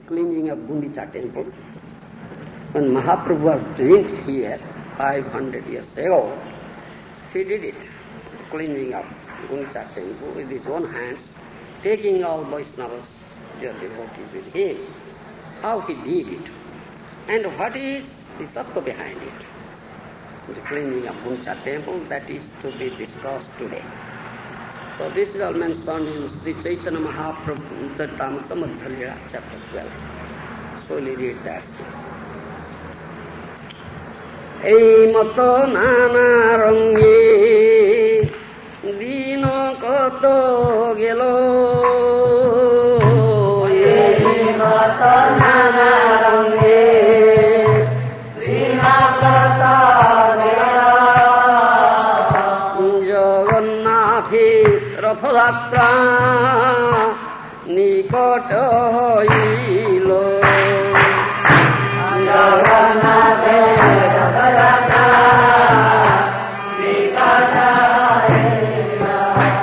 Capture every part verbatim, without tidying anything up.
cleaning of Gundicha temple. When Mahaprabhu was doing it here five hundred years ago, he did it, cleaning up Gundicha temple with his own hands, taking all Vaishnavas, their devotees with him. How he did it, and what is the tattva behind it. The cleaning of Gundicha temple, that is to be discussed today. So this is all mentioned in Sri Chaitanya Mahaprabhu Charitamrita Madhya Leela, chapter twelve. So we'll read that. Ei mato nana range dino kato gelo. Ei mato nana range dino kato gelo. Jagannathi Rathayatra nikot hoilo. Jagannathi Rathayatra nikot hoilo.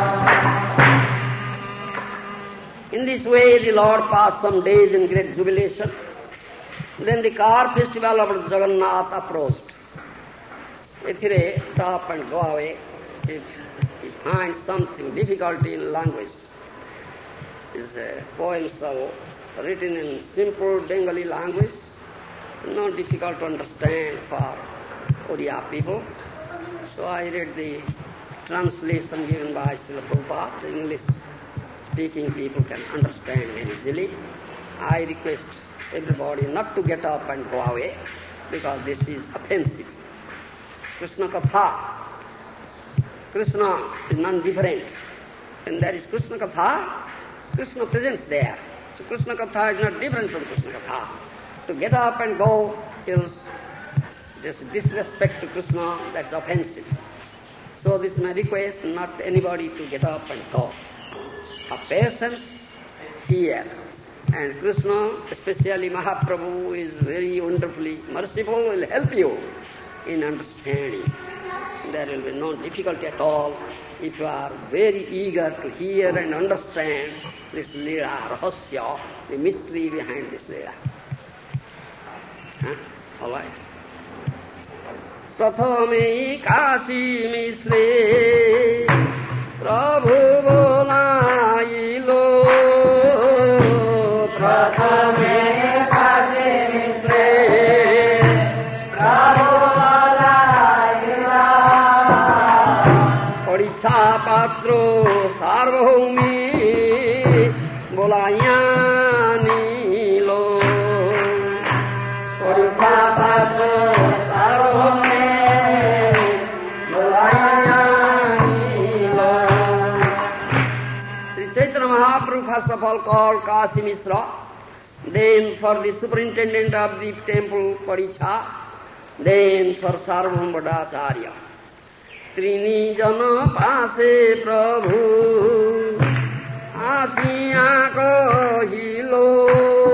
In this way the Lord passed some days in great jubilation. Then the car festival of Jagannath approached. Ethire, stop and go away. If he finds something difficulty in language, his uh, poems are written in simple Bengali language, not difficult to understand for Oriya people. So I read the translation given by Srila Prabhupada. The English-speaking people can understand very easily. I request everybody not to get up and go away, because this is offensive. Krishna Katha. Krishna is non-different. And there is Krishna Katha, Krishna presents there. So Krishna Katha is not different from Krishna Katha. To get up and go is just disrespect to Krishna, that's offensive. So this is my request, not anybody to get up and go. Have patience here. And Krishna, especially Mahaprabhu, is very wonderfully merciful, will help you in understanding. There will be no difficulty at all if you are very eager to hear and understand this Leela, Rahasya, the mystery behind this Leela. Huh? All right. Prathame Kashi Misre Prabhu Bolailo. Prathame Kashi Misre Prabhu Patro Sarvabhaumi Bolaya Nilo. Pariksha Patro Sarvabhaumi Bolaya Nilo. Sri Chaitanya Mahaprabhu first of all called Kashi Misra, then for the superintendent of the temple Pariksha, then for Sarvabhaum Bhattacharya. Trini jana pase Prabhu asiya kahilo.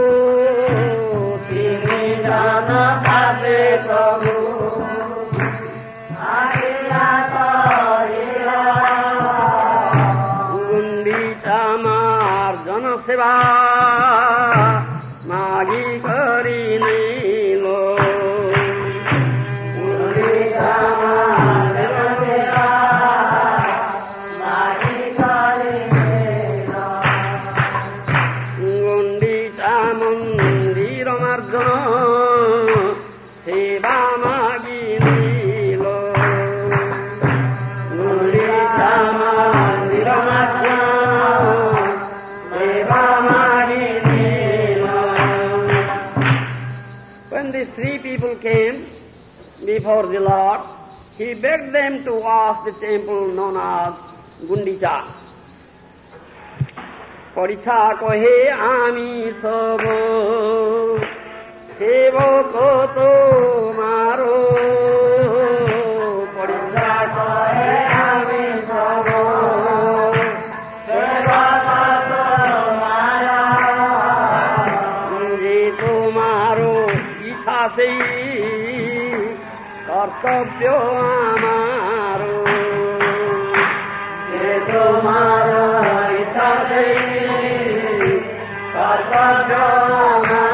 Trini jana pase Prabhu asiya kahilo. Gundicha marjana seva magi kari nilo. When these three people came before the Lord, he begged them to wash the temple known as Gundicha. Pariksha kohe ami sabo sevako tomaro. Pariksha kohe ami sabo sevako tomaro. Je tomaro ichha se kartabhyo amaro. Je tomaro ichha se kartabhyo amaro.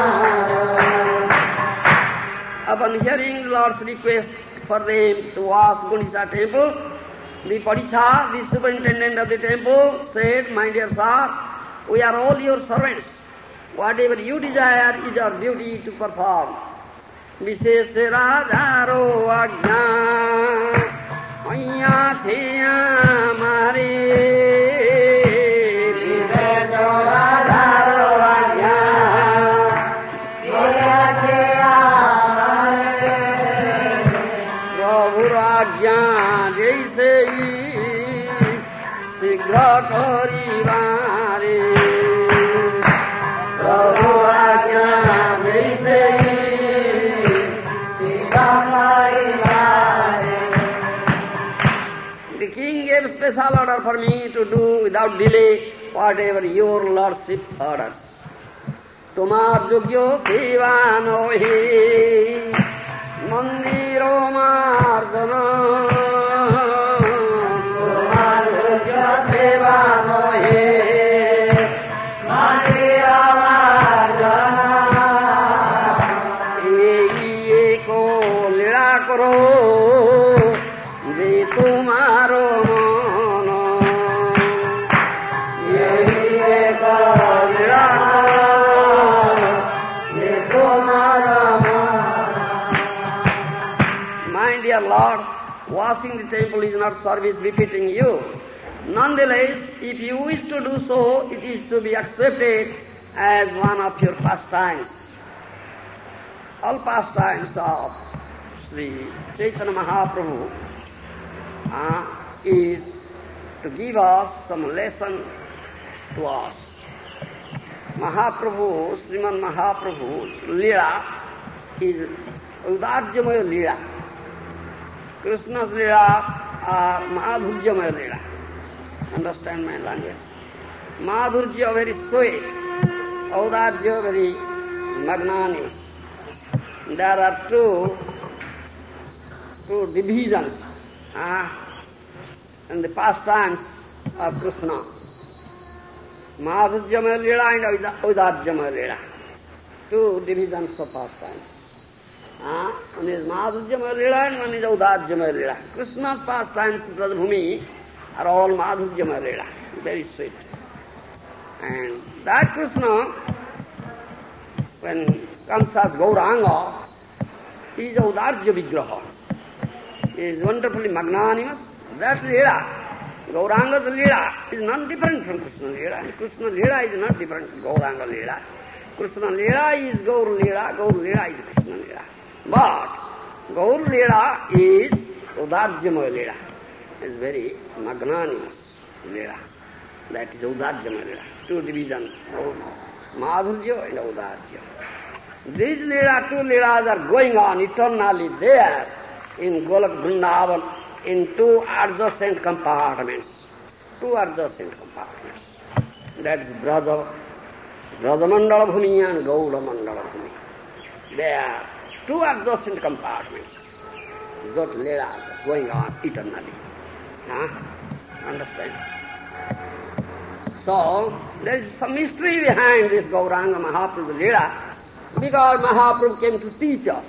upon hearing the Lord's request for them to wash Gundicha temple, the Padicha, the superintendent of the temple, said, "My dear sir, we are all your servants. Whatever you desire is our duty to perform." Vishesh Rajaro Agnya Aya Cheya Mare Vishesh Rajaro Agnya Aya Cheya Mare Prabhu Agnya Jaise Shigra Karibare Prabhu Agnya Jaise The king gave special order for me to do without delay whatever your lordship orders. Tumar yogyo seva nohi mandiro marjana. Tumar yogyo seva nohi mandiro marjana. Ei ko lila karo je tumharo mono. Ei ko lila karo je tumharo mono. My dear Lord, washing the temple is not service befitting you. Nonetheless, if you wish to do so, it is to be accepted as one of your pastimes. All pastimes of Sri Chaitanya Mahaprabhu uh, is to give us some lesson to us. Mahaprabhu, Sriman Mahaprabhu, Leela is Udarjamaya Leela. Krishna's Leela are Madhurjamaya Leela. Understand my language? Madhurja very sweet, Udarja very magnanimous. There are two, two divisions uh, in the pastimes of Krishna. Madhurjamaya Leela and Udarjamaya Leela. Two divisions of pastimes. Uh, one is Madhurjamaya Leela and one is Udarjamaya Leela. Krishna's pastimes, Brajabhumi, are all Madhurjamaya Leela. Very sweet. And that Krishna, when comes as Gauranga, he is Udarja Vigraha. He is wonderfully magnanimous. That Leela, Gauranga's Leela, is not different from Krishna Leela. And Krishna Leela is not different from Gauranga Leela. Krishna Leela is Gaur Leela, Gaur Leela is Krishna Leela. But Gaur Leela is Udarjamaya Leela. It is very magnanimous Leela. That is Udarjamaya Leela. Two divisions, Madhurja and Udarja. These Leela, two Leelas are going on eternally there in Golak Vrindavan in two adjacent compartments. Two adjacent compartments. That is Braja, Brajamandala Bhumi and Gauda Mandala Bhumi. They are two adjacent compartments. Those Leelas are going on eternally. Huh? Understand? So, there is some mystery behind this Gauranga Mahaprabhu Leela, because Mahaprabhu came to teach us.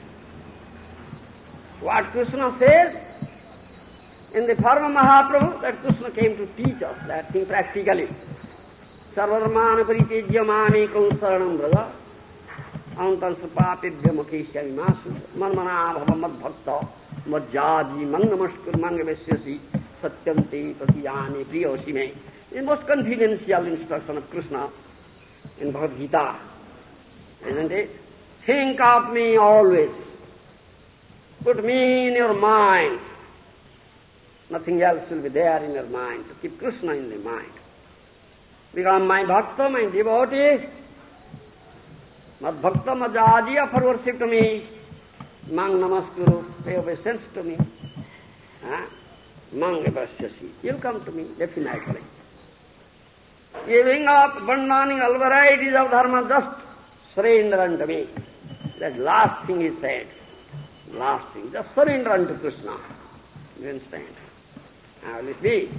What Krishna says in the form of Mahaprabhu, that Krishna came to teach us that thing practically. Sarvadharmana paritejya manekam saranam braja antam sapapibhya mukeshyami masu manmana bhava mad bhakta madjadi mang namaskar mang vesyasi satyam te pratiyane priyosi me. The most confidential instruction of Krishna in Bhagavad Gita, isn't it? Think of me always. Put me in your mind. Nothing else will be there in your mind. To keep Krishna in the mind. Become my bhakta, my devotee. Mad bhakta majadi, offer worship to me. Mang namaskuru, pay obeisance to me. Huh? Mang evasyasi. You'll come to me, definitely. Giving up, abandoning all varieties of dharma, just surrender unto me. That last thing he said. Last thing, just surrender unto Krishna. You understand? How will it be?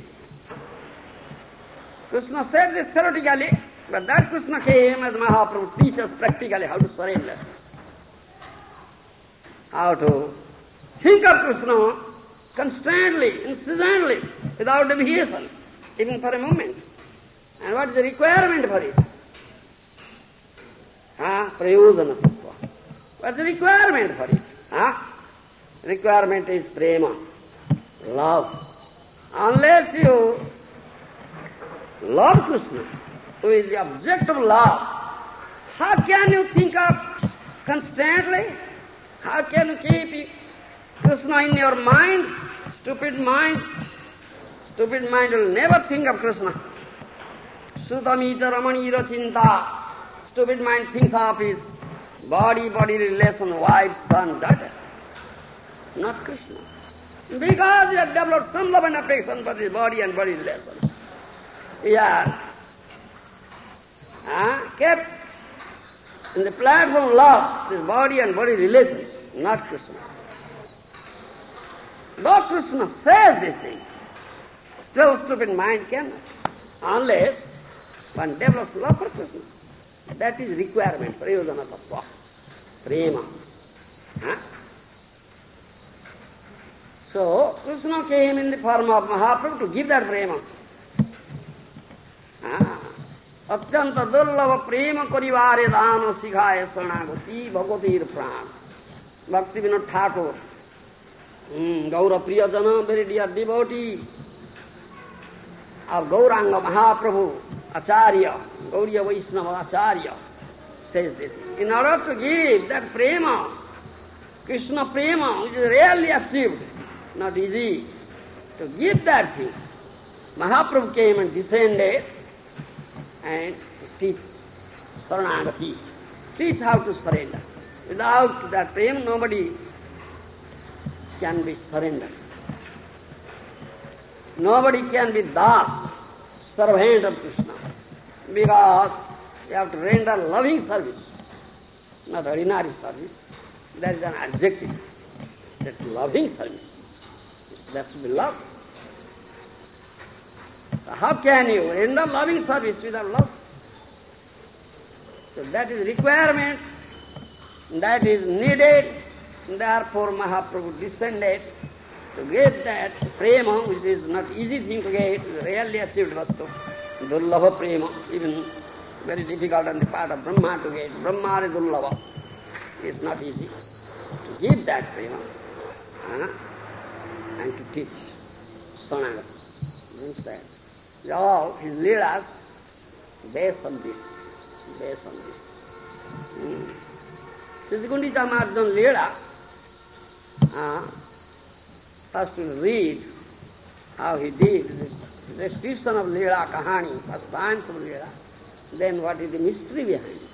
Krishna said this theoretically, but that Krishna came as Mahaprabhu to teach us practically how to surrender. how to think of Krishna constantly, incessantly, without deviation, even for a moment. And what is the requirement for it? Ah, prayodhana sattva. What is the requirement for it? Ah? Requirement is prema, love. Unless you love Krishna, who is the object of love, how can you think of constantly? How can you keep Krishna in your mind? Stupid mind. Stupid mind will never think of Krishna. Sutamita ramanira chinta. Stupid mind thinks of his body, body relation, wife, son, daughter. Not Krishna. Because he has developed some love and affection for his body and body relations. He has uh, kept in the platform of love this body and body relations, not Krishna. Though Krishna says these things, still stupid mind cannot, unless one develops love for Krishna. That is requirement, prayodhana tattva, prema. Huh? So, Krishna came in the form of Mahaprabhu to give that prema. Atyanta durlava prema karivare dana sikhaya saranagati bhagatir pran. Bhakti Vinod Thakur, mm, Gaura Priyajana, very dear devotee of Gauranga Mahaprabhu, Acharya, Gauriya Vaishnava Acharya, says this. In order to give that prema, Krishna prema, which is rarely achieved, not easy, to give that thing, Mahaprabhu came and descended and teach Saranagati, teach how to surrender. Without that prema, nobody can be surrendered. Nobody can be das, servant of Krishna, because you have to render loving service, not ordinary service. That is an adjective. That's loving service. That should be love. How can you render loving service without love? So that is requirement, that is needed. Therefore Mahaprabhu descended to get that prema, which is not easy thing to get, is rarely achieved vastu. Dullabha prema, even very difficult on the part of Brahma to get. Brahma is dullabha. It's not easy to give that prema uh, and to teach Saranagati. Understand? All his leelas based on this, based on this. Hmm. Siddhikundicha Marjan Leela, uh, first we read how he did, the description of Leela Kahani, first times of Leela, then what is the mystery behind it.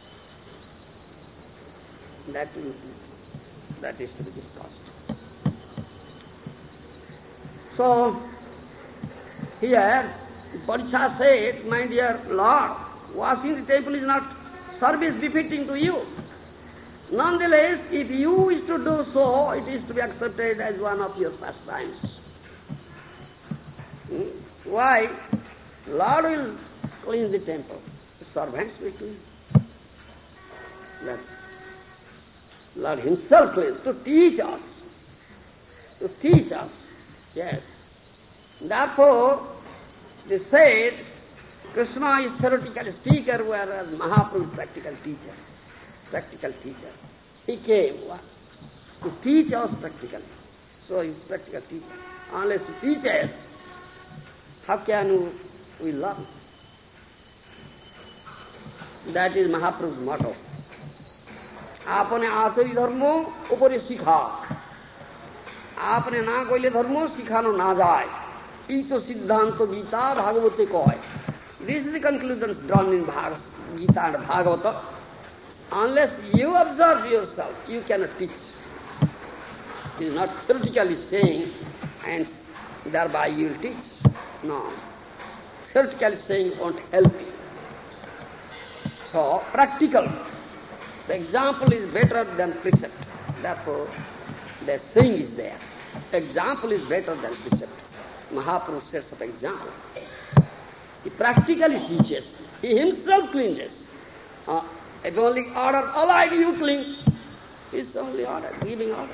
That, will, that is to be discussed. So, here, Paricha said, my dear Lord, washing the temple is not service befitting to you. Nonetheless, if you wish to do so, it is to be accepted as one of your pastimes. Hmm? Why? Lord will cleanse the temple. The servants will clean. That's Lord himself cleans, to teach us. To teach us. Yes. Therefore, they said, Krishna is theoretical speaker, whereas Mahaprabhu is practical teacher. Practical teacher. He came what? To teach us practically. So he is practical teacher. Unless he teaches, how can we learn? That is Mahaprabhu's motto. आपने आचरी धर्मो ऊपर सीखा आपने ना कोई धर्मो सिखानो ना जाए ई तो सिद्धांत गीता भागवते कहे. This is the conclusions drawn in Bhagavad Gita and Bhagavata. Unless you observe yourself, you cannot teach. It is not theoretically saying and thereby you will teach. No. Theoretically saying won't help you. So, practical. The example is better than precept. Therefore, the saying is there. Example is better than precept. Mahaprabhu sets up example. He practically teaches. He himself cleanses. Uh, if only order, allied you clean. It's only order, giving order.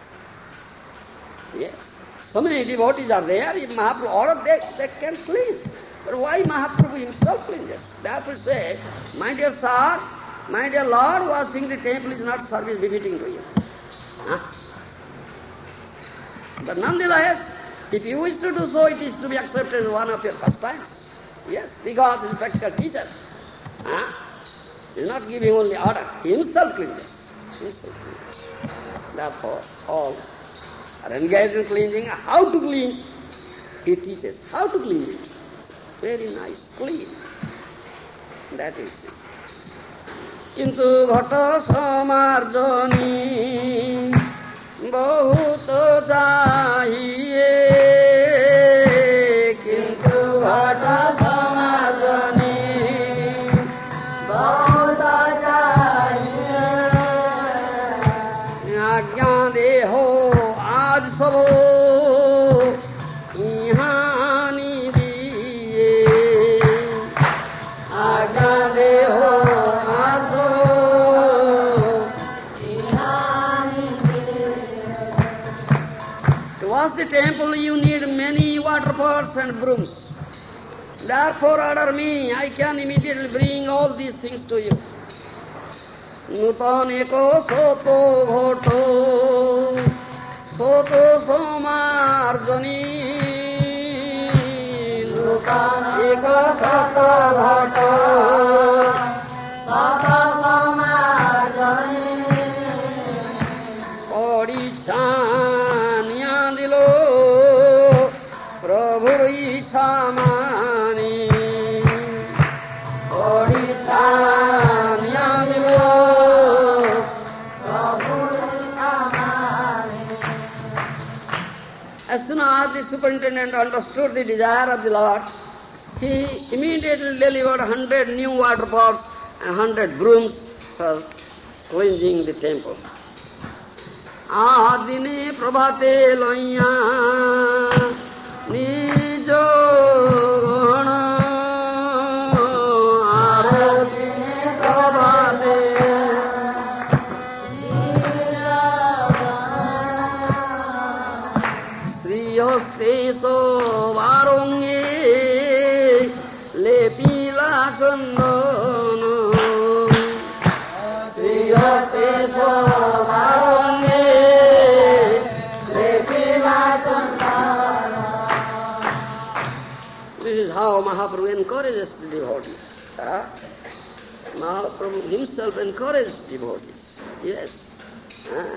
Yes. So many devotees are there, if Mahaprabhu order, they, they can clean. But why Mahaprabhu himself cleanses? Therefore say, my dear sir, my dear Lord, washing the temple is not service befitting to you. Huh? But nonetheless, if you wish to do so, it is to be accepted as one of your pastimes. Yes, because he is a practical teacher. Huh? He is not giving only order. He himself cleanses. Himself cleanses. Therefore, all are engaged in cleansing. How to clean? He teaches how to clean it. Very nice, clean. That is it. Kintu ghata samarjani bahut chahiye. Kintu ghata samarjani bahut chahiye. Ajna deho aaj sabo ihani diye. Ajna deho the temple you need many water pots and brooms. Therefore order me, I can immediately bring all these things to you. Nutaneko soto ghoto soto somarjani. Nutaneko soto ghoto soto somarjani. Porichani Prabhur Ichamani Porichani Adilo Prabhur Ichamani. As soon as the superintendent understood the desire of the Lord, he immediately delivered a hundred new water pots and a hundred brooms for cleansing the temple. Adine Prabhate Loya Nijo Gana Aradine Prabhate Sri Hoste So Varunge Lepila Chandana Sri Hoste So Varunge This is how Mahaprabhu encourages the devotees. Huh? Mahaprabhu himself encourages devotees. Yes. Huh?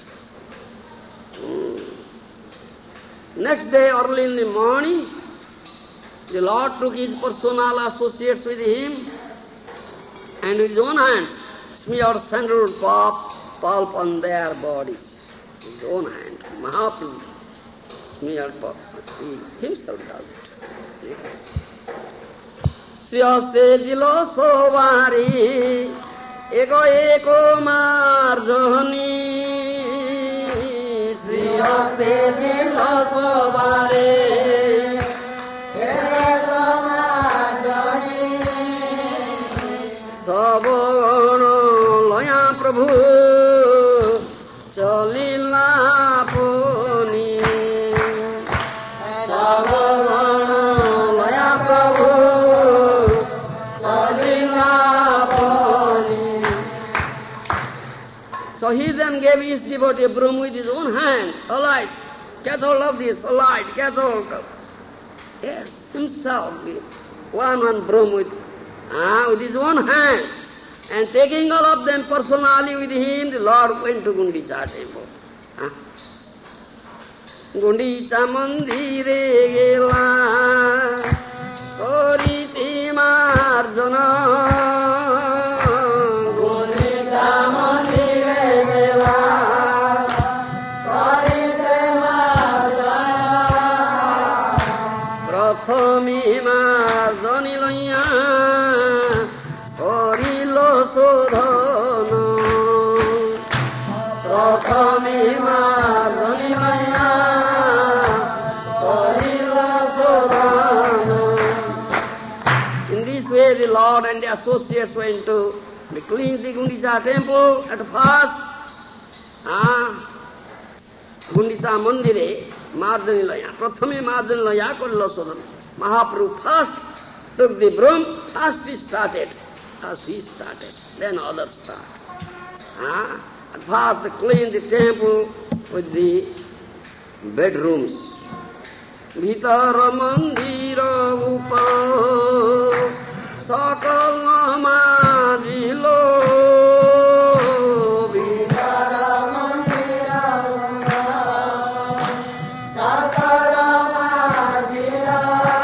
Mm. Next day, early in the morning, the Lord took his personal associates with him and with his own hands smeared sandalwood pulp, pulp on their bodies. With his own hand. Mahaprabhu smeared pulp. He himself does it. Yes. Sriyaste dilo sovari eko eko marjani. Sriyaste dilo sovari eko marjani. Sabano loya prabhu chalila poni. So he then gave his devotee a broom with his own hand. Alight, catch hold of this, alight, catch hold of. Yes, himself, one one broom with, ah, with his own hand. And taking all of them personally with him, the Lord went to Gundicha temple. Ah. Gundicha mandire gela, koriti marjana. Prathami marjani loya, korilo sodhana. Prathami marjani loya, korilo sodhana. In this way the Lord and the associates went to cleanse the Gundicha temple at first. Gundisa Mandire, Marjanilaya. Prathame Marjanilaya Korilo Sodan. Mahaprabhu first took the broom, first he started. First he started, then others start. Ah, at first they clean the temple with the bedrooms. Bhitara mandira upa sakala majilo. Bhitara mandira upa sakala majilo.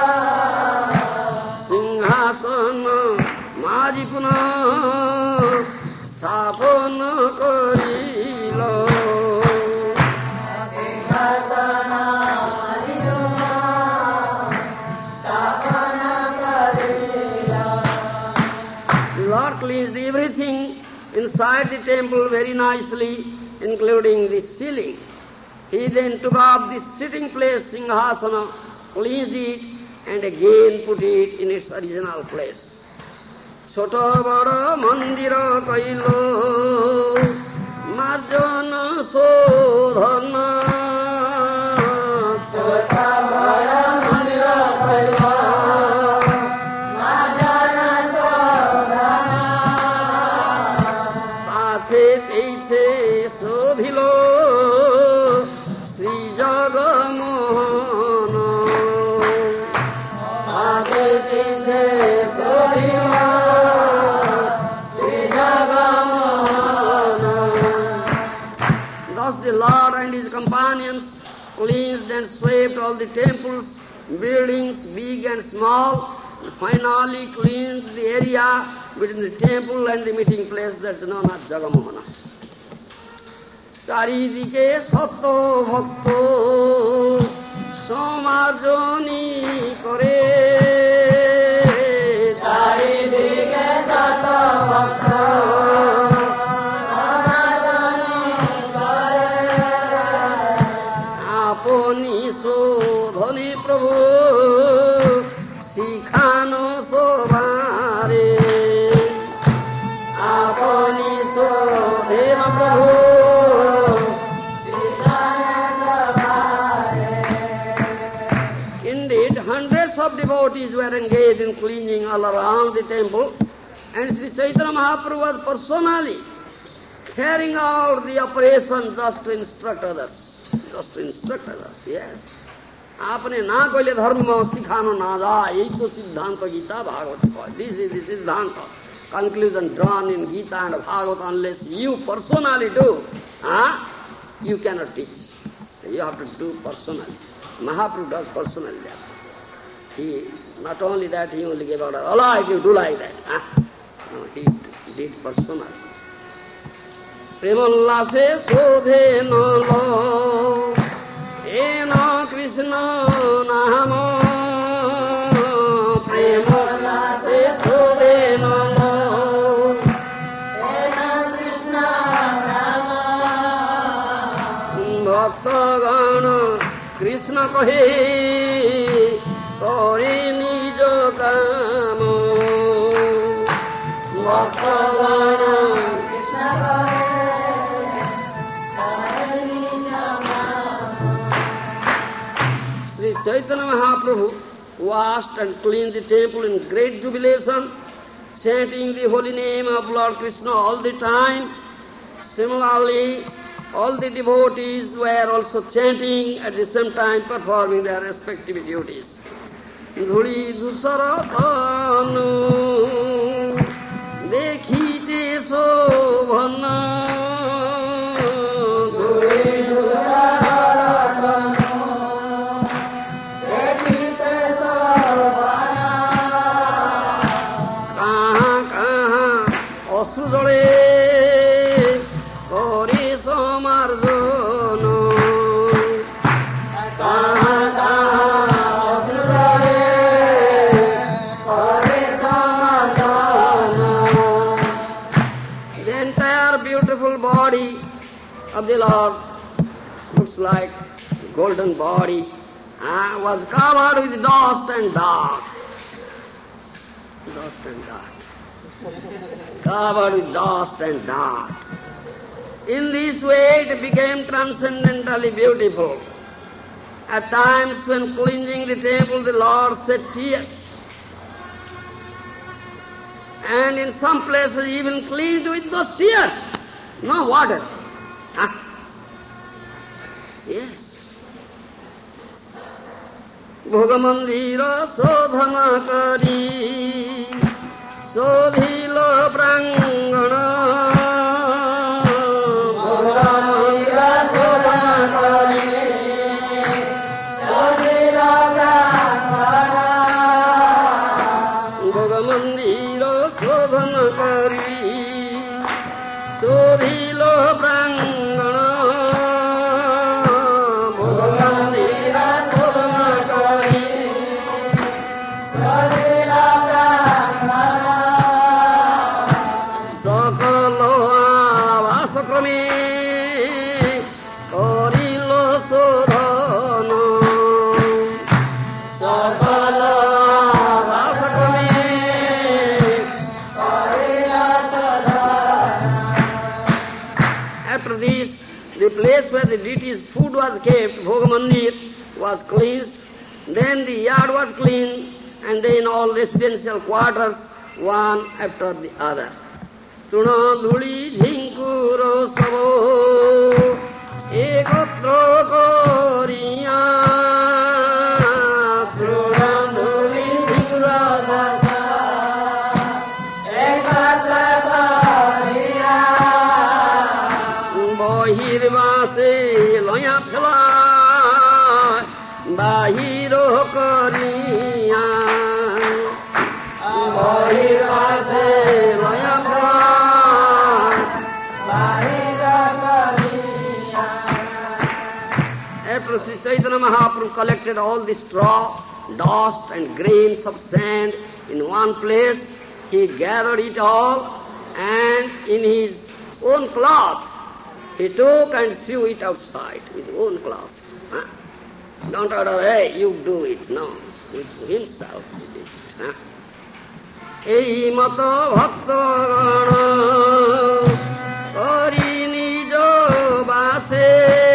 Singhasana majipuna sthapana karilo. Cleansed everything inside the temple very nicely, including the ceiling. He then took up the sitting place, Singhasana, cleansed it, and again put it in its original place. Chota bada mandira kailo, marjana sodhana. Chota bada mandira kailo. The Lord and his companions cleansed and swept all the temples, buildings, big and small, and finally cleansed the area between the temple and the meeting place that's known as Jagamohana. Charidike Satto Bhakto Samarjoni Kore. Charidike Satto Bhakto Dhoni Prabhu Sikhano Sobhare Apani Sodhena Prabhu Sikhano Sobhare. Indeed, hundreds of devotees were engaged in cleaning all around the temple, and Sri Chaitanya Mahaprabhu was personally carrying out the operation just to instruct others. Just to instruct others, yes. आपने ना कोई धर्म में सिखानो ना जा, यही तो सिद्धांत गीता भागवत का. This is the सिद्धांत, conclusion drawn in Gita and Bhagavad. Unless you personally do, huh, you cannot teach. You have to do personally. Mahaprabhu does personally that. He, not only that, he only gave order, all right, you do like that. Huh? No, he did personally. Premallase sodhe no lo, ena Krishna namo. Premallase sodhe no lo, ena Krishna namo. Bhakta gana Krishna kahe, kare nijo kamo. Bhakta gana Krishna kahe. Chaitanya Mahaprabhu washed and cleansed the temple in great jubilation, chanting the holy name of Lord Krishna all the time. Similarly, all the devotees were also chanting at the same time, performing their respective duties. Dhuli dhusaratanu dekhite sobhana. Of the Lord, looks like golden body, uh, was covered with dust and dark. Dust and dark. Covered with dust and dark. In this way it became transcendently beautiful. At times when cleansing the temple, the Lord shed tears. And in some places even cleansed with those tears. No water. Huh? Yes. Bhogamandira sodhana kari sodhilo prangana. Bhogamandira sodhana kari sodhilo prangana. Bhogamandira sodhana kari sodhilo prangana. The place where the deity's food was kept, Bhogamandir, was cleansed. Then the yard was cleaned, and then all residential quarters, one after the other. Tuna dhuli jhinkuro savo ekatro koriya. Tuna dhuli jhinkuro savo ekatro koriya. Bahirvase loya phela bahiro koriya. Bahirvase loya phela bahiro koriya. After Sri Chaitanya Mahaprabhu collected all the straw, dust and grains of sand in one place, he gathered it all and in his own cloth he took and threw it outside with his own cloth. Huh? Don't order, hey, you do it. No, with himself he did it. Huh? Ei mato bhakta gana kari nijo base.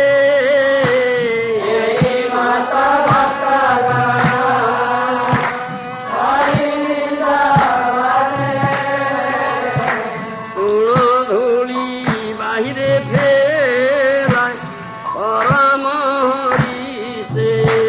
Ei mato bhakta gana kari nijo base. Tuna dhuli bahire phelai paramahari se.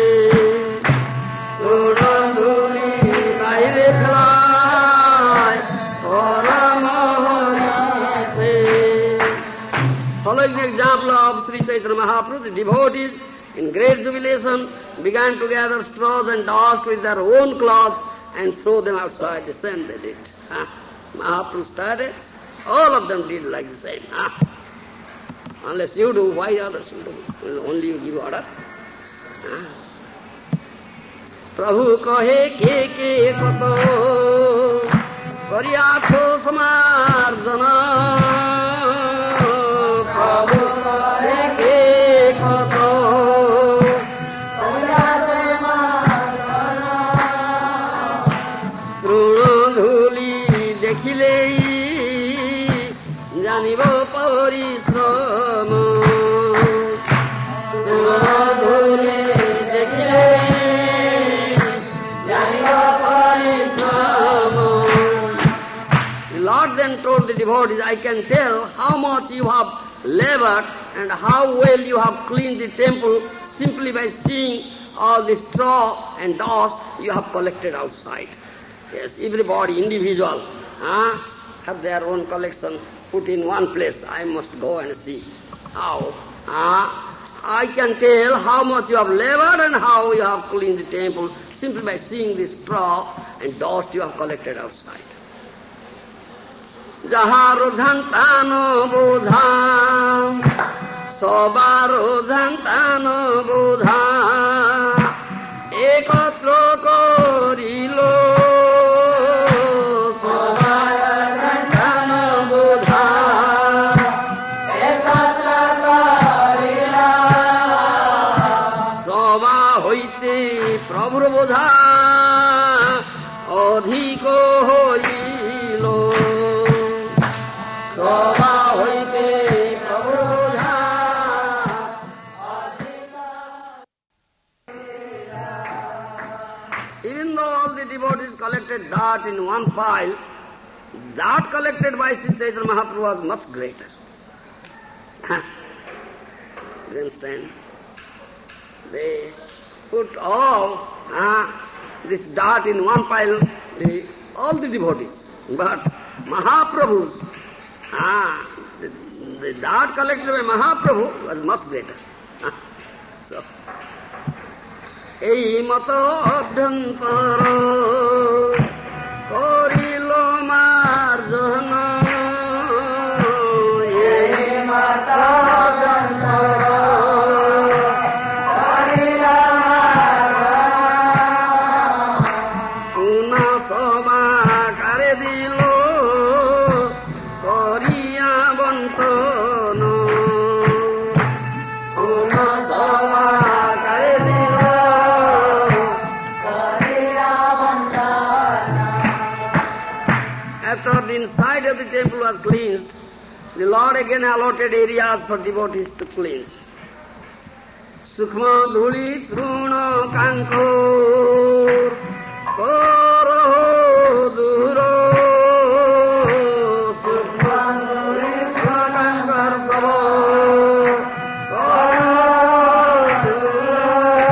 Tuna dhuli bahire phelai paramahari se. Following the example of Sri Chaitanya Mahaprabhu, the devotees in great jubilation began to gather straws and dust with their own cloths and throw them outside. The same they did. Huh? Mahaprabhu started, all of them did like the same. Huh? Unless you do, why others will do? Only you give order. Huh? Prabhu kahe ke ke kato kariyatho samarjana. Prabhu kahe ke kato kariyatho samarjana. Truna dhuli dekhilei janibo parishrama. Truna dhuli dekhilei janibo parishrama. The Lord then told the devotees, I can tell how much you have labored and how well you have cleaned the temple simply by seeing all the straw and dust you have collected outside. Yes, everybody, individual, huh, have their own collection put in one place. I must go and see how. Uh, I can tell how much you have labored and how you have cleaned the temple simply by seeing the straw and dust you have collected outside. Jaharo jhantano bodha, sobaro jhantano bodha, ekatro korilo. Sobaro jhantano bodha, ekatro korilo. Soba hoite prabhur bodha, adhiko hoilo. Soba hoite prabhur hundred dot in one pile, that collected by Sri Chaitanya Mahaprabhu was much greater. You understand? They put all uh, this dot in one pile, the, all the devotees. But Mahaprabhu's, uh, the, the dot collected by Mahaprabhu was much greater. Uh, so, এই মত অভ্যন্তর করিল মার্জন এই মত অভ্যন্তর করিল পুনা সভা কারে দিল করিয়া বন্তন পুনা সভা কারে দিল. After the inside of the temple was cleansed, the Lord again allotted areas for devotees to cleanse. Sukma dhuli truna kankor koro duro sukma dhuli truna kankor koro duro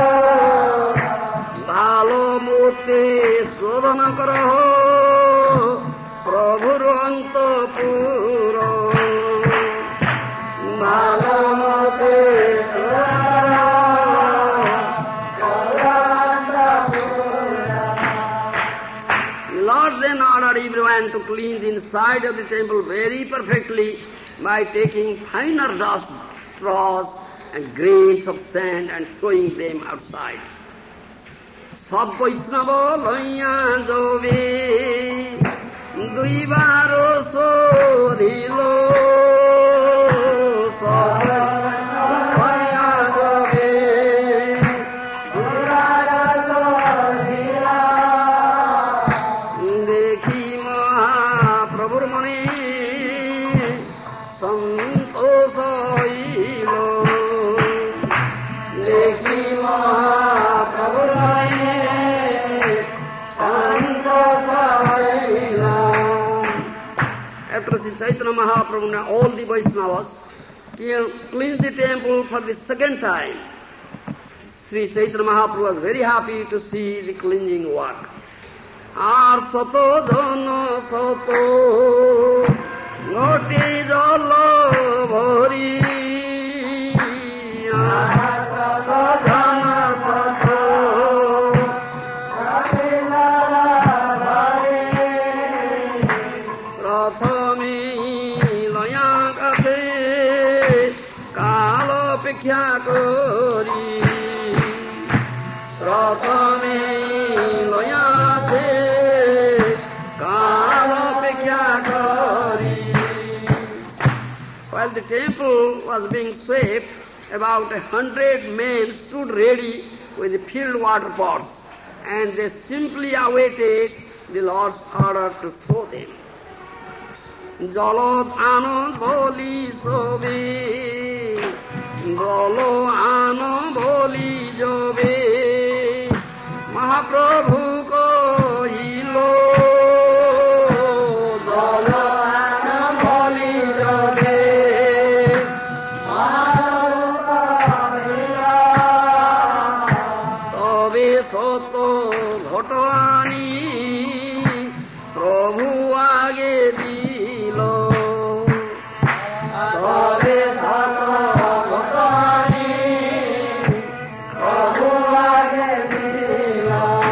bhalo murti sodhana karo প্রভুর Antpur ভালমতে Lord then ordered everyone to clean the inside of the temple very perfectly by taking finer dust, straws and grains of sand and throwing them outside. সব বৈষ্ণব লইয়া যাবে দুইবার শোধিল দেখি মহাপ্রভুর মনে সন্তোষ হইল দেখি মহাপ্রভুর মনে সন্তোষ হইল. After Sri Chaitanya Mahaprabhu and all the Vaishnavas cleansed the temple for the second time, Sri Chaitanya Mahaprabhu was very happy to see the cleansing work. Ar sato jana sato ngoti jala bhari ar sato jana sato ngoti jala bhari prathame laya kafe kalo pekhya kori prathame laya While the temple was being swept, about a hundred men stood ready with the filled water pots, and they simply awaited the Lord's order to throw them. Jalod anand boli sobe, jalo anand boli jobe, Mahaprabhu kohilo. প্রভু আগে দিল তবে শত ভটনি প্রভু আগে দিল.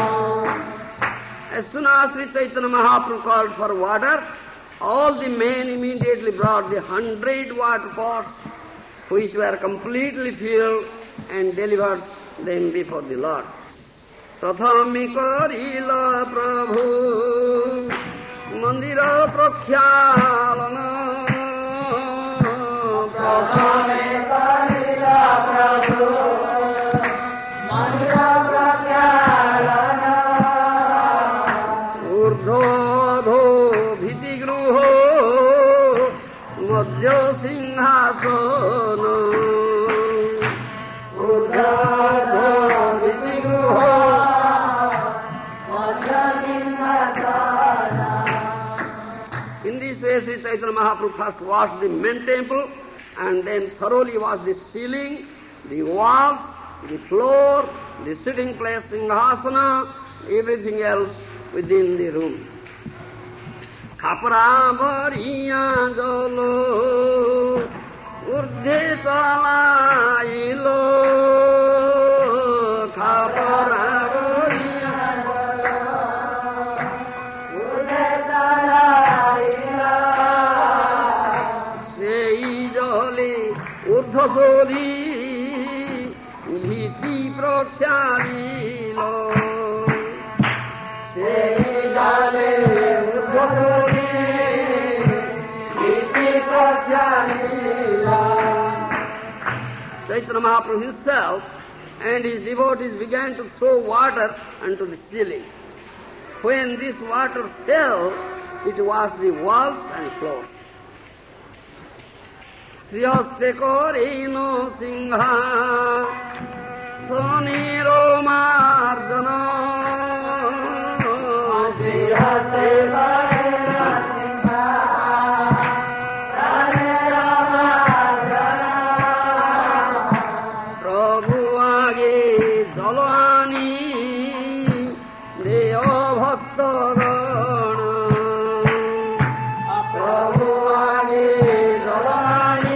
As soon as Sri Chaitanya Mahaprabhu called for water, all the men immediately brought the hundred water pots which were completely filled and delivered them before the Lord. প্রথমে করিল প্রভু মন্দির প্রক্ষালন প্রথমে করিল প্রভু মন্দির প্রক্ষালন ঊর্ধ্বধো ভীতিগৃহ মধ্য সিংহাসন ঊর্ধ্বধো ভীতিগৃহ Sata way Sri Chaitanya Mahaprabhu first washed the main temple and then thoroughly washed the ceiling, the walls, the floor, the sitting place, singhasana, everything else within the room. Khapra bhariya jalo urdhe chalailo, khapra bhariya jalo urdhe chalailo, sei jole urdhva sodhi bhiti prakhyalilo, sei jole urdhva sodhi bhiti prakhyalilo. Chaitanya Mahaprabhu himself and his devotees began to throw water onto the ceiling. When this water fell, it washed the walls and floors. Srihaste korino singha soniro marjana, Srihaste korino singha soniro marjana, Prabhu age jalani deo bhakta gana, Prabhu age jalani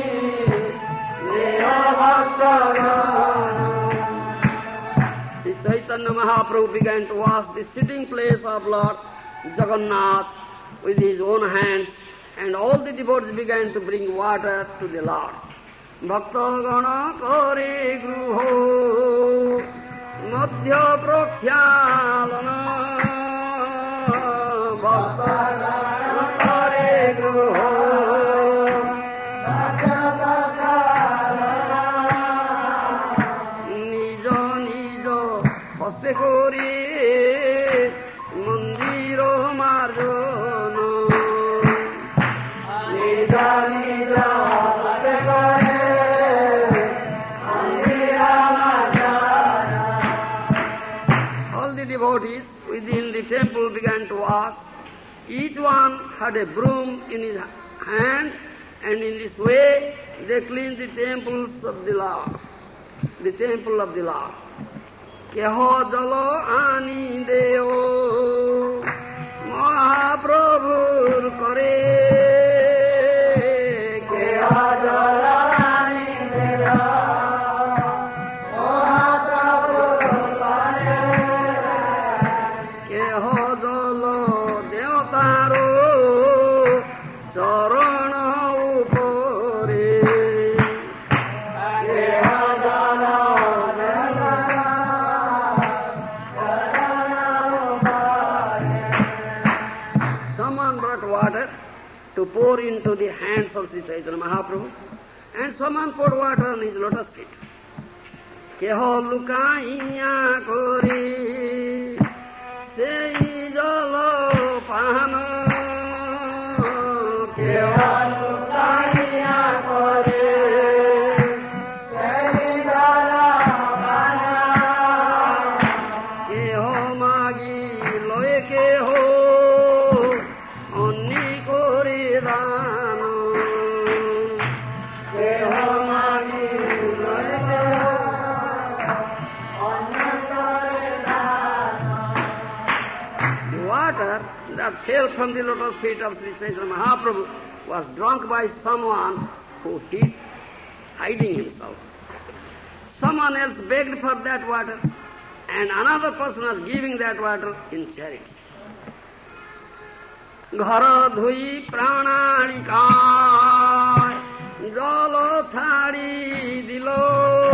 deo bhakta gana. Sri Chaitanya Mahaprabhu began to wash the sitting place of Lord Jagannath with his own hands, and all the devotees began to bring water to the Lord. Bhakta gana kare gruho madhya prakhyalana, Bhakta gana kare gruho madhya prakhyalana, nijo nijo haste kore mandiro marjana, nijo nijo haste kore devotees within the temple began to wash. Each one had a broom in his hand, and in this way they cleaned the temples of the Lord, the temple of the Lord. Keho jalo ani deo Mahaprabhur kare, keho jalo ani deo to pour into the hands of Sri Chaitanya Mahaprabhu, and someone poured water on his lotus feet. Keho lukaiya kori sei jalo pahana, keho lukaiya kori sei jalo pahana, keho magi loe keho that fell from the lotus feet of Sri Chaitanya Mahaprabhu was drunk by someone who hid, hiding himself. Someone else begged for that water, and another person was giving that water in charity. Ghara dhui pranarikay jalo chhadi dilo,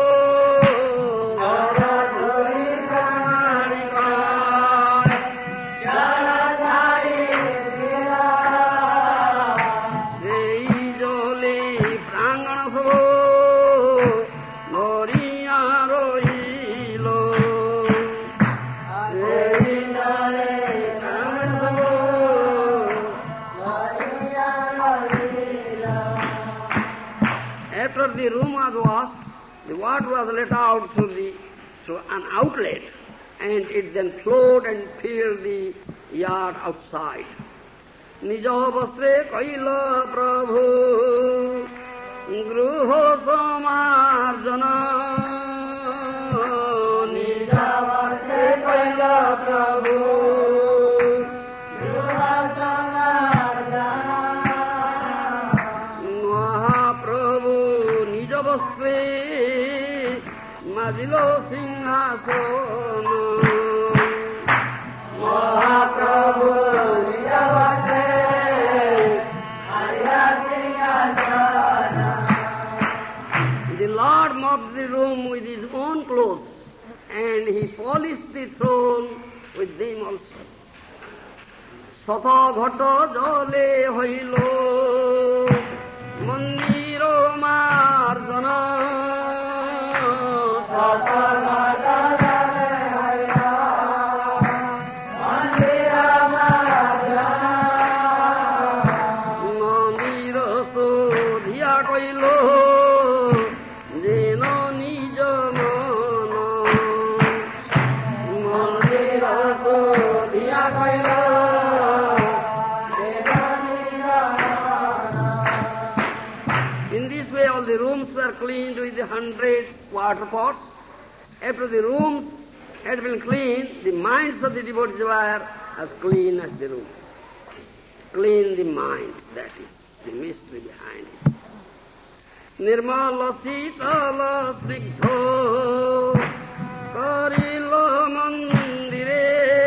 the room was washed, the water was let out through the through an outlet, and it then flowed and filled the yard outside. নিজ বস্ত্রে কইল প্রভু গৃহ সমার্জন নিজ বস্ত্রে কইল প্রভু গৃহ সমার্জন মহাপ্রভু নিজ বস্ত্রে মাজিল সিংহাসন মহাপ্রভু নিজ বস্ত্রে মাজিল সিংহাসন The Lord mopped the room with his own clothes and he polished the throne with them also. শত ঘট জলে হইল মন্দির মার্জন শত ঘট জলে হইল মন্দির মার্জন মন্দির শোধিয়া কইল যেন নিজ মন মন্দির শোধিয়া কইল In this way all the rooms were cleaned with the hundred water pots. After the rooms had been cleaned, the minds of the devotees were as clean as the room. Clean the mind, that is the mystery behind it. Nirmala Sitala Snigdho Karila Mandire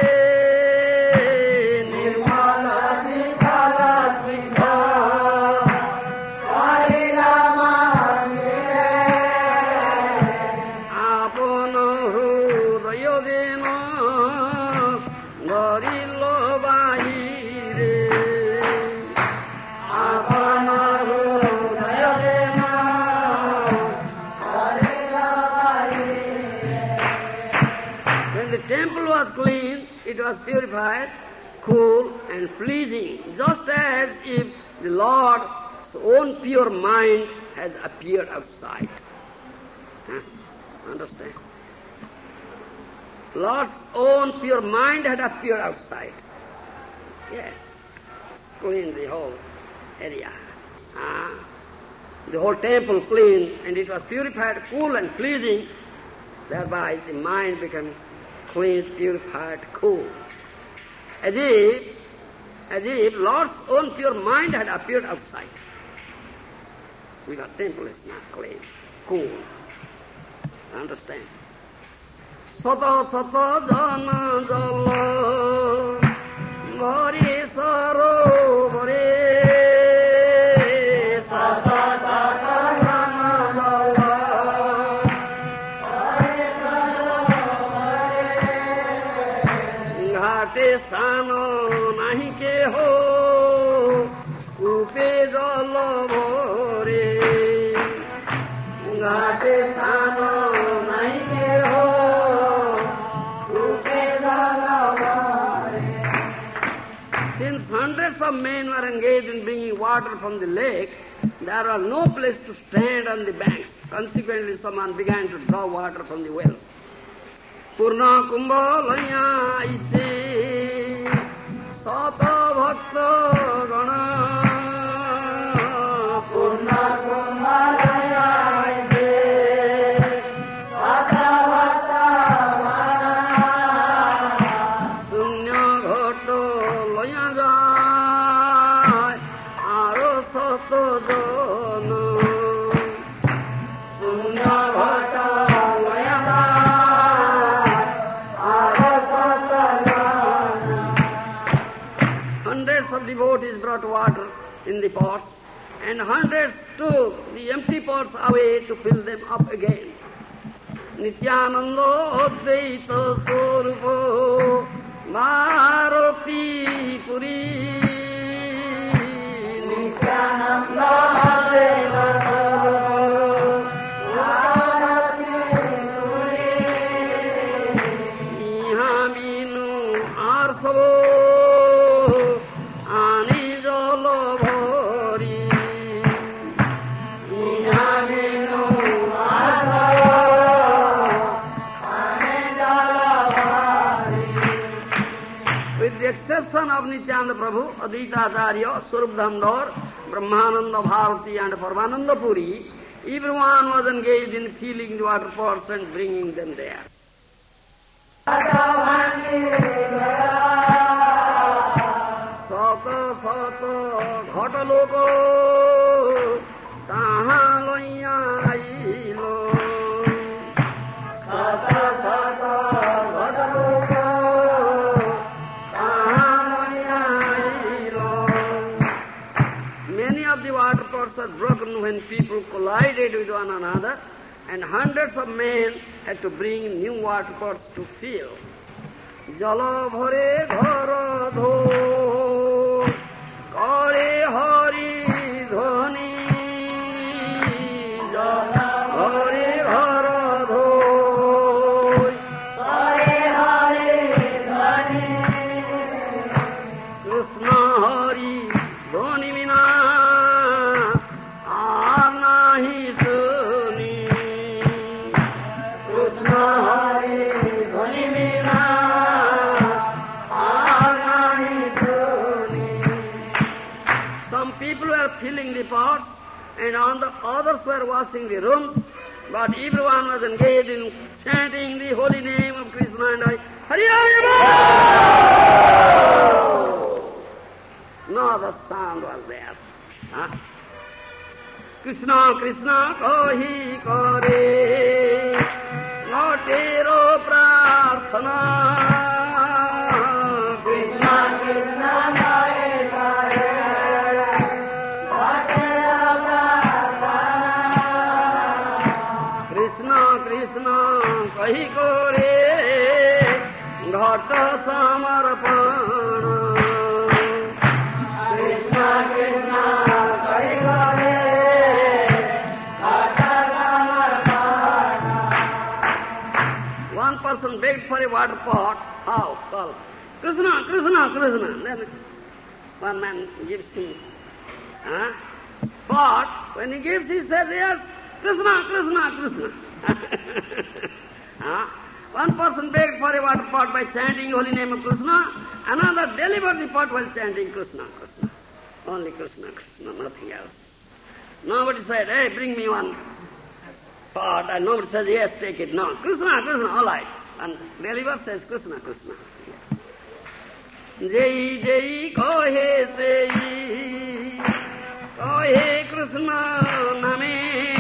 Nirmala Sitala Snigdha Karila Mandire Apana Hrudayo Dena Garilo Bahire Apana Hrudayo Dena Karila Mandire When the temple was clean, it was purified, cool and pleasing, just as if the Lord's own pure mind has appeared outside. Huh? Understand? Lord's own pure mind had appeared outside. Yes, it's clean the whole area. Huh? The whole temple clean, and it was purified, cool and pleasing. Thereby the mind became clean, purified, cool. As if, as if Lord's own pure mind had appeared outside. Because temple is not clean, cool. Understand? Sata sata jana jala gari sarovare Sata Sata Jana Jala घाटे स्थान नहीं के हो कूपे जल भरे घाटे स्थान नहीं के हो रूपे जल भरे Since hundreds of men were engaged in bringing water from the lake, there was no place to stand on the banks. Consequently, someone began to draw water from the well. Purna kumbha laya ise sata bhakta gana Purna kumbha laya ise sata bhakta gana sunya ghato laya jay aro sato jana Punya bhata laya Hundreds of devotees brought water in the pots, and hundreds took the empty pots away to fill them up again. Nityananda Advaita Swarupa Bharati Puri Nityananda Advaita Swarupa Bharati Puri Iha binu arsavo ani jala bhari Iha binu arsavo ani jala bhari With the exception of Nityananda Prabhu, Advaita Acharya, Swarup Dhamdor, Brahmananda Bharati and Paramananda Puri, everyone was engaged in filling the water pots and bringing them there. Sata sata ghata loko taha loya ailo. Sata sata ghata loko taha loya ailo. Many of the water pots are broken when people collided with one another, and hundreds of men had to bring new water pots to fill. Jala bhare ghara dho, kare hari dhoni. Jala bhare ghara dho, kare hari dhoni. Krishna hari dhoni mina, aar nahi suni. Krishna hari dhoni mina. People were filling the pots, and on the others were washing the rooms, but everyone was engaged in chanting the holy name of Krishna and I. Hari Hari. No other sound was there. Huh? Krishna Krishna kahi kare, no tero prarthana. Krishna Krishna kahi kare. Krishna kahi kore ghata samarpana. Krishna Krishna kahi kore ghata samarpana. One person begged for a water pot. How? Call Krishna, Krishna, Krishna. Then one man gives him huh? pot. When he gives, he says, yes, Krishna, Krishna, Krishna. huh? One person begged for a water pot by chanting holy name of Krishna, another delivered the pot while chanting Krishna, Krishna. Only Krishna, Krishna, nothing else. Nobody said, hey, bring me one pot, and nobody says, yes, take it. No, Krishna, Krishna, all right. And deliver says Krishna, Krishna. Jai Jai Kohe Sei, Kohe Krishna Name.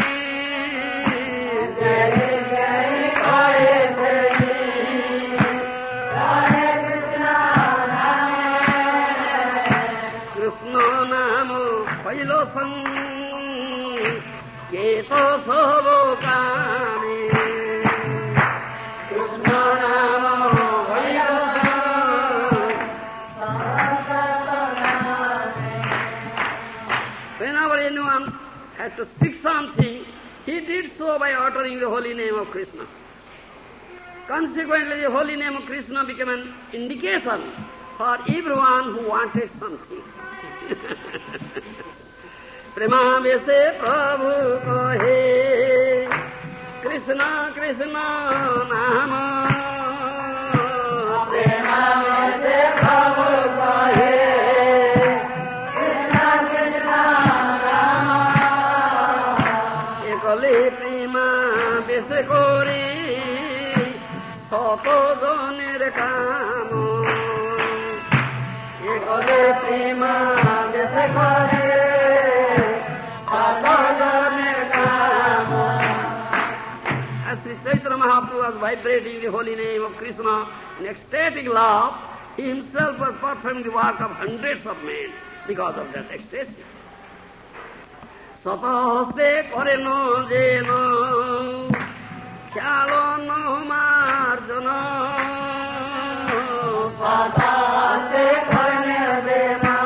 Krishna Namo Pailo Sang Keto Sobo Kame. Krishna Namo Pailo Sang. Whenever anyone had to speak something, he did so by uttering the holy name of Krishna. Consequently, the holy name of Krishna became an indication for everyone who wanted something. Prema se Prabhu kahe, Krishna Krishna nama. Prema se Prabhu kahe, Krishna Krishna nama. Ekale prema bese kori, soto doner kamo. Ekale prema bese kori, as Sri Chaitanya Mahaprabhu was vibrating the holy name of Krishna in ecstatic love, he himself was performing the work of hundreds of men because of that ecstasy. Satahaste kore no jeno, khyalo no marjana. Satahaste kore no jeno,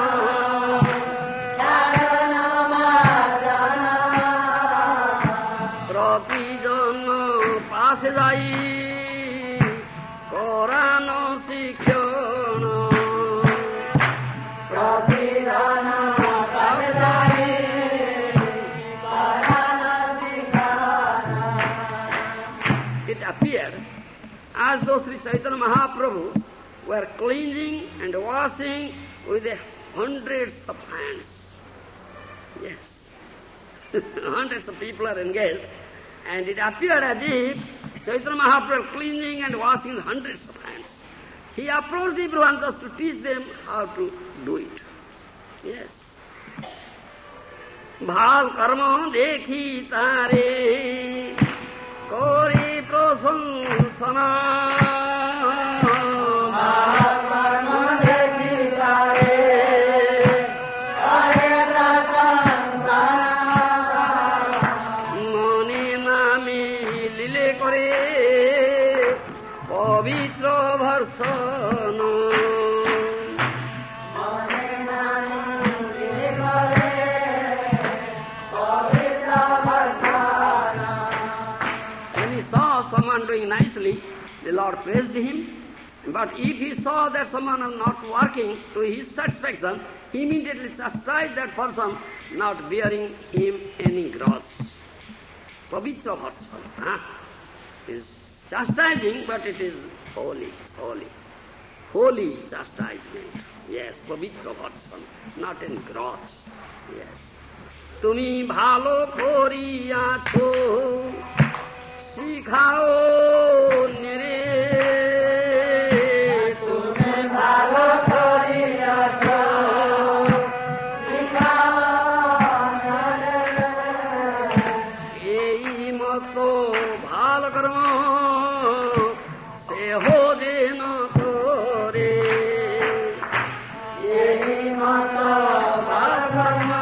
পাশে যাই কোরআনো শিক্ষণ প্রতিদান পাশে যাই কোরআনো শিক্ষণ. It appeared as though Sri Chaitanya Mahaprabhu were cleansing and washing with a hundreds of hands. Yes. Hundreds of people are engaged, and it appeared as if Chaitanya Mahaprabhu were cleansing and washing with hundreds of hands. He approached everyone just to teach them how to do it. Yes. Bhal karma dekhi tare kori prashansana. Nicely, the Lord praised him, but if he saw that someone was not working to his satisfaction, he immediately chastised that person, not bearing him any grudge. Pavitra bharsana. Huh? Is chastising, but it is holy, holy. Holy chastisement. Yes, pavitra bharsana, not in grudge. Yes. Tumi bhalo koriyacho শিখাও নিরে তুমি ভালো করিয়াছ শিখাও এই মতো ভালো কর্ম সে হো যেন করে এই মতো ভালো কর্ম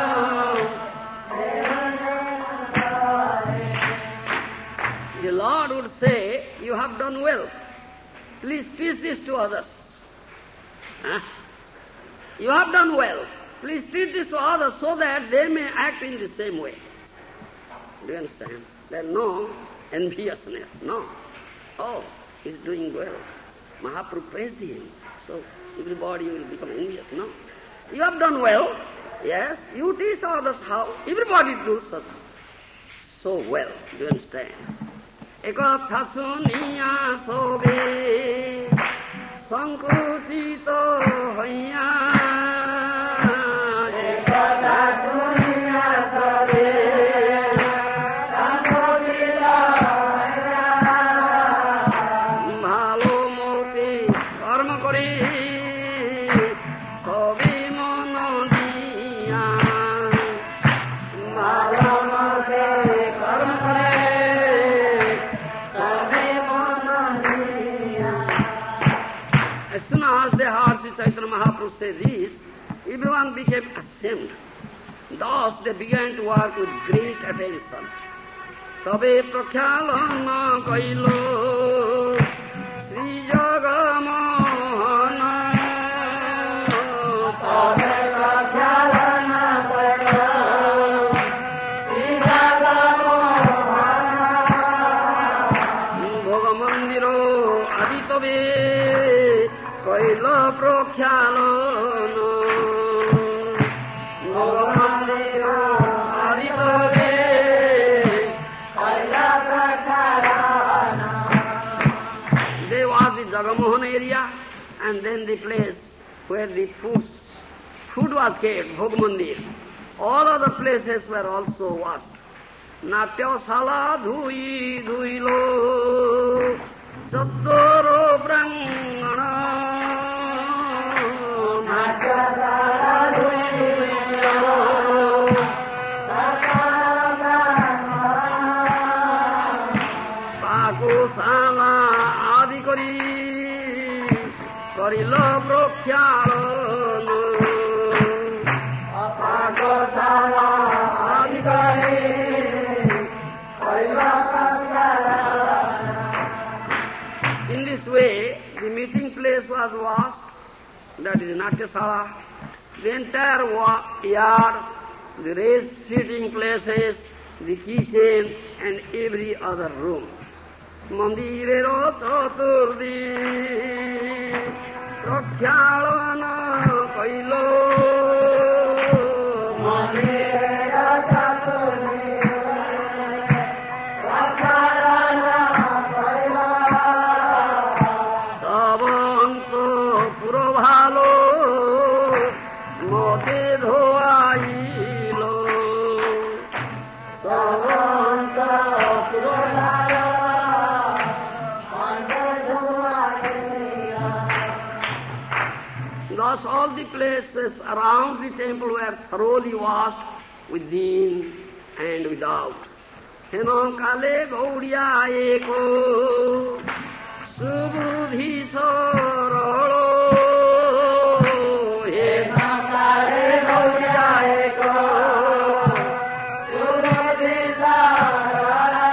the Lord would say, you have done well. Please teach this to others. Huh? You have done well. Please teach this to others so that they may act in the same way. Do you understand? There is no enviousness. No. Oh, he's doing well. Mahaprabhu praised him. So everybody will become envious. No. You have done well. Yes. You teach others how. Everybody does so, so well. Do you understand? একথা শুনিয়া সবে সংকুচিত হইয়া একথা শুনিয়া সবে সংকুচিত হইয়া ভালো মতে কর্ম করে সবে মন দিয়া ভালো মতে কর্ম করে. As soon as they heard Sri Chaitanya Mahaprabhu say this, everyone became ashamed. Thus they began to work with great attention. Tabe prakhyalana kailo Sri Jagamohana. Tabe prakhyalana kailo Sri Jagamohana. Bhogamandiro aditabe কইল প্রখ্যালন ভগবানের আদিতবে কইল প্রখ্যালন. There was the Jagamohan area, and then the place where the food, food was kept, Bhogamandir. All other places were also washed. Natyasala dhui dhuilo Chattaro Brahmana. Pakosala adi kori করিল প্রখ্যালন পাকশালা আদি করে করিল প্রখ্যালন. In this way, the meeting place was washed, that is Natyasala, the entire yard, the raised sitting places, the kitchen, and every other room. Mandirer chaturdish প্রখ্যালন কইল. মন্দিরের চাতুর্দিকে প্রখ্যালন কইল. তব অন্তর Thus all the places around the temple were thoroughly washed within and without. Heno kale gaudiya eko subudhi sorolo. Heno kale gaudiya eko subudhi sorolo.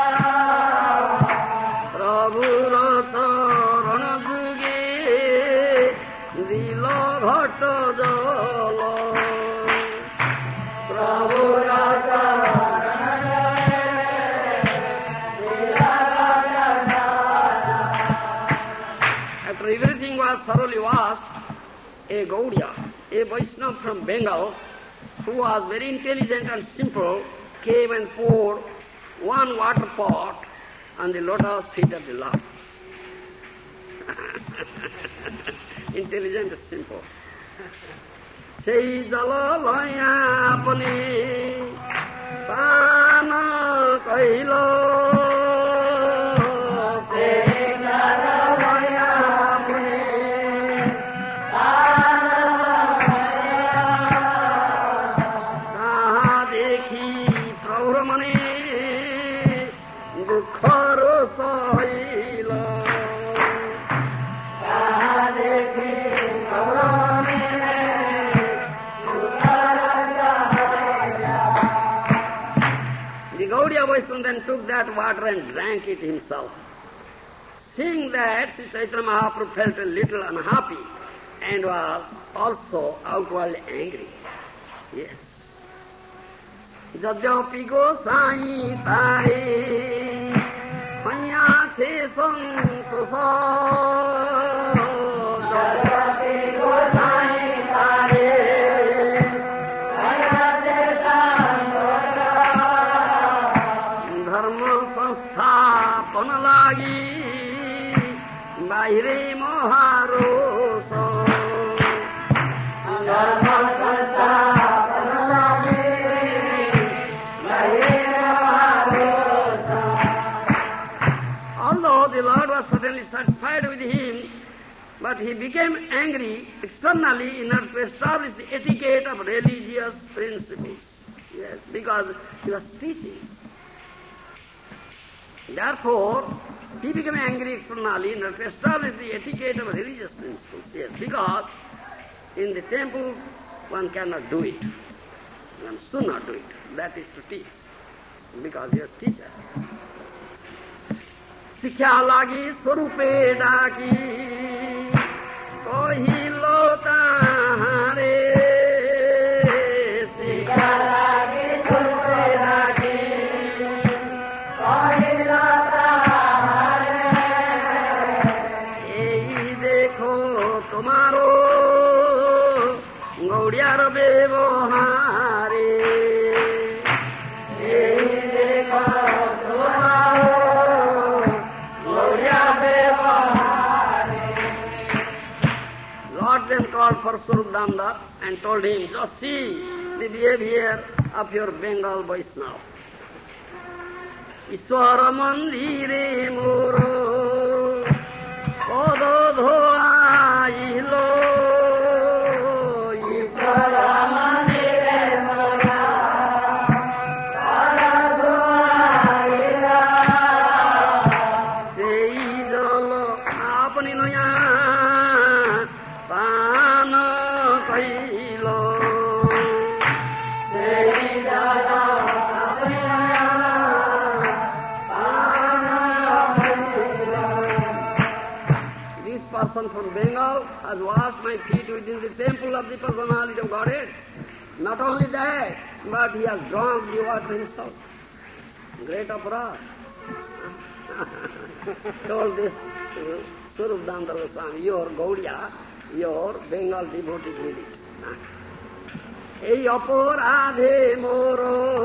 Prabhu charan juge dilo ghato jalo. Prabhu After everything was thoroughly washed, a Gaudiya, a Vaishnava from Bengal, who was very intelligent and simple, came and poured one water pot on the lotus feet of the Lord. Intelligent and simple. Sei jala laya apne sana kailo. Sei jala laya apne sana kailo. Taha dekhi praur mane dukhar sahilo. Taha dekhi praur mane. The Gaudiya Vaishnava then took that water and drank it himself. Seeing that, Sri Chaitanya Mahaprabhu felt a little unhappy and was also outwardly angry. Yes. Jadyapi Gosai Tare Maya Se Santosa. Jadyapi Gosai Tare संस्थापन लागी बाहिरे महारोष धर्म संस्थापन लागी बाहिरे महारोष. Although the Lord was certainly satisfied with him, but he became angry externally in order to establish the etiquette of religious principles. Yes, because he was teaching. Therefore, he became angry externally in order to establish the etiquette of religious principles. Yes, because in the temple one cannot do it. One should not do it. That is to teach, because he is a teacher. Sikhya lagi swarupe daki kohi lota hare. Sikhya lagi swarupe daki kohi lota hare. Ei dekho tumaro Gaudiyar bevahare. Ei dekho tumaro Lord then called for Surudanda and told him, just see the behavior of your Bengal Vaishnava. Ishwara mandire moro kodo dhoailo. Ishwara mandire moro kodo dhoailo. Sei jalo apni noya Pana kailo. Sei jalo apni noya Pana kailo. This person from Bengal has washed my feet within the temple of the personality of Godhead. Not only that, but he has drunk the water himself. Great aparat. Told this uh, Surudanda Goswami, your Gaudiya, your Bengal devotee did it. Ei aparadhe moro